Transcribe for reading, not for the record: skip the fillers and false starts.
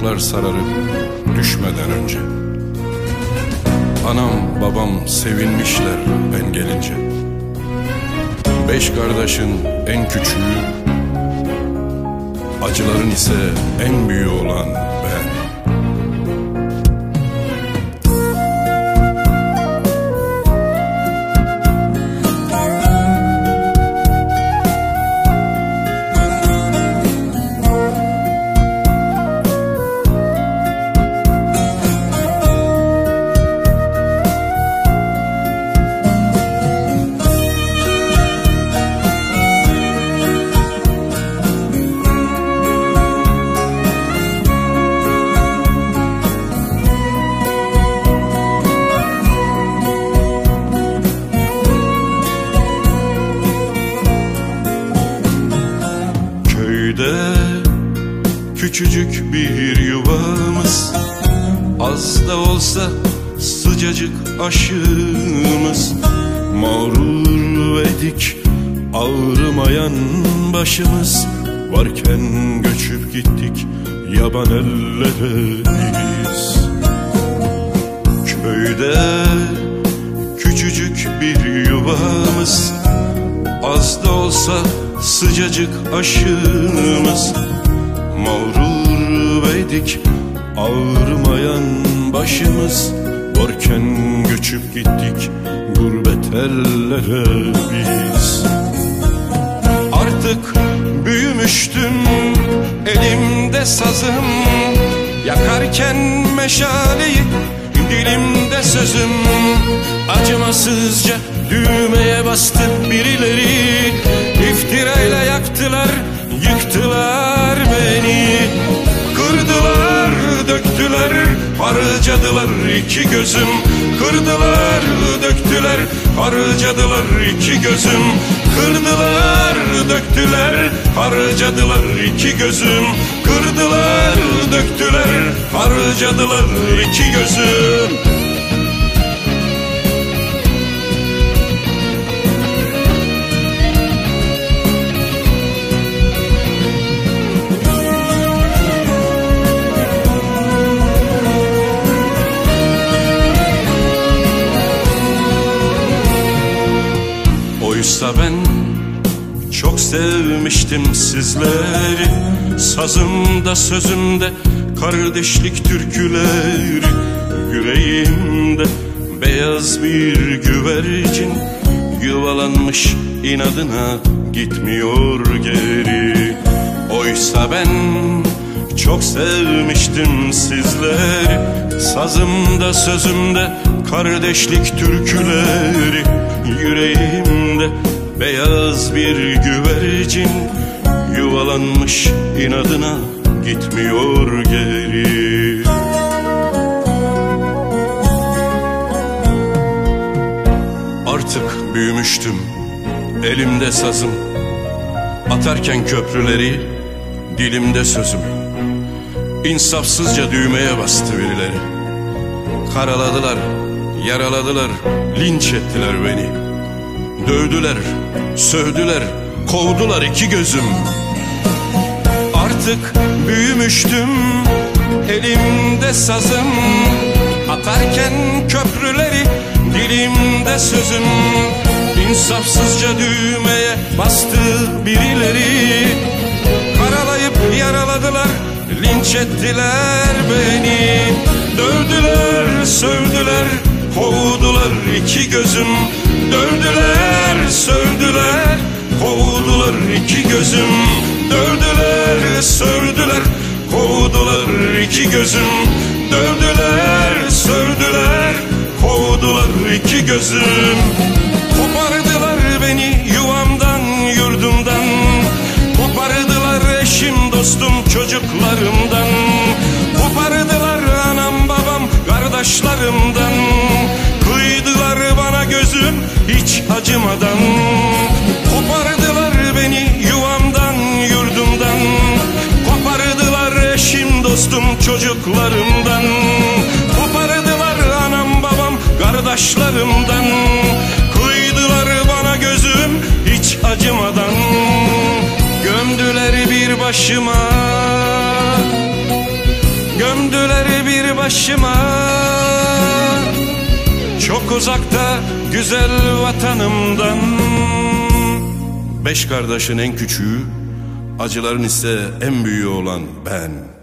Yataklar sararıp düşmeden önce. Anam babam sevinmişler ben gelince. 5 kardeşin en küçüğü, acıların ise en büyüğü olan ben. Küçücük bir yuvamız, az da olsa sıcacık aşımız. Mağrur ve dik ağrımayan başımız varken göçüp gittik yaban ellere biz. Köyde küçücük bir yuvamız, az da olsa sıcacık aşımız. Mağrur ve dik ağrımayan başımız varken göçüp gittik gurbet ellere biz. Artık büyümüştüm, elimde sazım, yakarken meşaleyi dilimde sözüm. Acımasızca düğmeye bastı birileri, iftirayla yaktılar, yıktılar beni. Kırdılar, döktüler, harcadılar iki gözüm. Kırdılar, döktüler, harcadılar iki gözüm. Kırdılar, döktüler, harcadılar iki gözüm. Kırdılar, döktüler, harcadılar iki gözüm. Oysa ben çok sevmiştim sizleri, sazımda sözümde kardeşlik türküleri. Yüreğimde beyaz bir güvercin yuvalanmış inadına gitmiyor geri. Oysa ben çok sevmiştim sizleri, sazımda sözümde kardeşlik türküleri. Yüreğimde beyaz bir güvercin yuvalanmış inadına gitmiyor geri. Artık büyümüştüm, elimde sazım, atarken köprüleri dilimde sözüm. İnsafsızca düğmeye bastı birileri. Karaladılar, yaraladılar, linç ettiler beni. Dövdüler, sövdüler, kovdular iki gözüm. Artık büyümüştüm, elimde sazım, atarken köprüleri dilimde sözüm. İnsafsızca düğmeye bastı birileri. Karalayıp yaraladılar, linç ettiler beni. Dövdüler, sövdüler, kovdular iki gözüm. Dövdüler, sövdüler, kovdular iki gözüm. Dövdüler, sövdüler, kovdular iki gözüm. Dövdüler, sövdüler, kovdular iki gözüm. Kopardılar beni yuvamdan, yurdumdan. Kopardılar eşim, dostum, çocuklarımdan. Kopardılar anam, babam, kardeşlerimden. Kıydılar bana gözüm hiç acımadan. Kopardılar beni yuvamdan, yurdumdan. Kopardılar eşim, dostum, çocuklarımdan. Kopardılar anam, babam, kardeşlerimden. Kıydılar bana gözüm hiç acımadan. Gömdüler bir başıma, Gömdüler bir başıma, çok uzakta güzel vatanımdan. 5 kardeşin en küçüğü, acıların ise en büyüğü olan ben.